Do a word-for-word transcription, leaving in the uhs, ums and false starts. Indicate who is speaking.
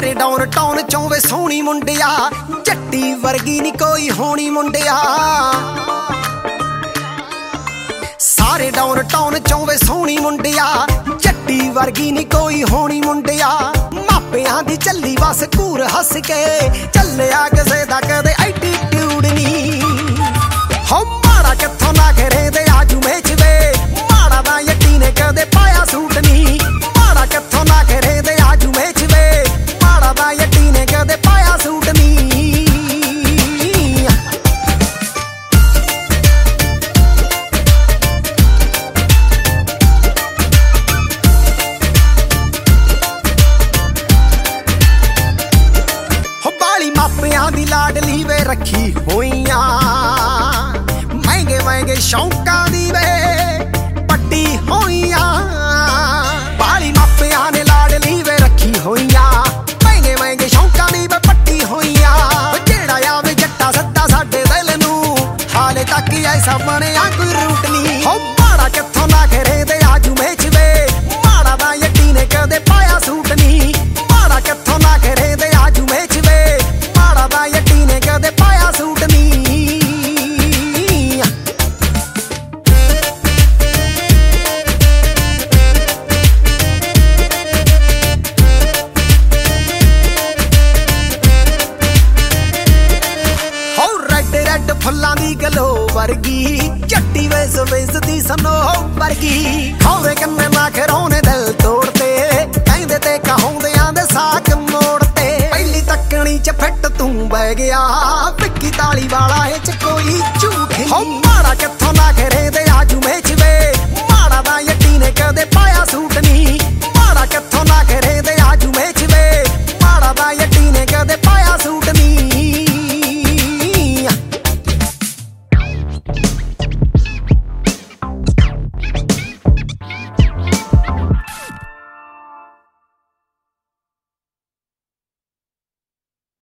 Speaker 1: ਸਾਰੇ down town ਚੋਂ ਵੇ ਸੋਹਣੀ ਮੁੰਡਿਆ, ਜੱਟੀ ਵਰਗੀ ਨੀ ਕੋਈ ਹੋਣੀ ਮੁੰਡਿਆ। ਸਾਰੇ ਡਾਊਨ ਟਾਊਨ ਚੋਂ ਵੇ ਸੋਹਣੀ ਮੁੰਡਿਆ, ਜੱਟੀ ਵਰਗੀ ਨੀ ਕੋਈ ਹੋਣੀ ਮੁੰਡਿਆ। ਮਾਪਿਆਂ ਦੀ ਚੱਲੀ ਬਸ ਘੂਰ ਹੱਸ ਕੇ, ਚੱਲਿਆ ਕਿਸੇ ਦਾ ਕਦੇ ਐਟੀਟਿਊਡ ਨੀ। ਹੋ ਮਾੜਾ ਕਿੱਥੋਂ ਨਾ ਕਰੇ ਤੇ ਆਜੂ ਮੇਚ ਵੇ, ਮਾੜਾ ਦਾ ਯੱਟੀ ਨੇ ਕਦੇ ਪਾਇਆ ਸੂਟ ਨੀ। ਮਾੜਾ ਕਿੱਥੋਂ ਨਾ ਕਰੇ ਤੇ ਆਜੂ ਮੇਚ ਵੇ, ਮਾੜਾ ਦਾ ਯੱਟੀ ਨੇ ਕਦੇ ਪਾਇਆ ਸੂਟ ਨੀ। ਮਾਪਿਆਂ ਦੀ ਲਾਡਲੀ ਵੇ ਰੱਖੀ ਹੋਈਆਂ, ਮਹਿੰਗੇ ਮਹਿੰਗੇ ਸ਼ੌਂਕਾਂ ਦੀ ਵੇ ਪੱਟੀ ਹੋਈਆਂ। ਬਾਲੀ ਮਾਪਿਆਂ ਨੇ ਲਾਡਲੀ ਵੇ ਰੱਖੀ ਹੋਈਆਂ, ਮਹਿੰਗੇ ਮਹਿੰਗੇ ਸ਼ੌਂਕਾਂ ਦੀ ਵੇ ਪੱਟੀ ਹੋਈਆਂ। ਜਿਹੜਾ ਆਵੇ ਜੱਟਾ ਸੱਦਾ ਸਾਡੇ ਦਿਲ ਨੂੰ, ਹਾਲੇ ਤੱਕ ਐਸਾ ਬਣਿਆ ਕੋਈ ਰੂਟ ਨੀ। ਹੋ ਮਾੜਾ ਕਿੱਥੋਂ ਨਾ ਕਰੇ ਤੇ ਆਜੂ ਮੇਚ ਵੇ, ਮਾੜਾ ਦਾ ਯੱਟੀ ਨੇ ਕਦੇ ਪਾਇਆ ਸੂਟ ਨੀ। ਮਾੜਾ ਕਿੱਥੋਂ ਨਾ ਕਰੇ ਤੇ ਆਜੂ ਮੇਚ ਵੇ, ਮਾੜਾ ਦਾ ਯੱਟੀ ਨੇ ਕਦੇ ਪਾਇਆ ਸੂਟ ਨੀ। ਹੋ ਰੈਡ ਰੈਡ ਫੁੱਲਾਂ ਦੀ ਗਲੋ ਵਰਗੀ, ਜੱਟੀ ਵੇਸ ਵੇਸ ਦੀ ਸਨੋ ਵਰਗੀ। ਖਾਉਂਦੇ ਕੰਨੇ ਨਾ ਖਰੋਨੇ ਦਿਲ ਤੋੜਤੇ, ਕਹਿੰਦੇ ਤੇ ਕਹਾਉਂਦਿਆਂ ਦੇ ਸਾਕ ਮੋੜਤੇ। ਪਹਿਲੀ ਤੱਕਣੀ ਚ ਫਿੱਟ ਤੂੰ ਬਹਿ ਗਿਆ, ਵਿੱਕੀ ਤਾਲੀ ਵਾਲਾ ਇਹ ਚ ਕੋਈ ਝੂਠ ਨੀ। ਹੋ ਮਾੜਾ ਕਿੱਥੋਂ ਨਾ ਕਰੇ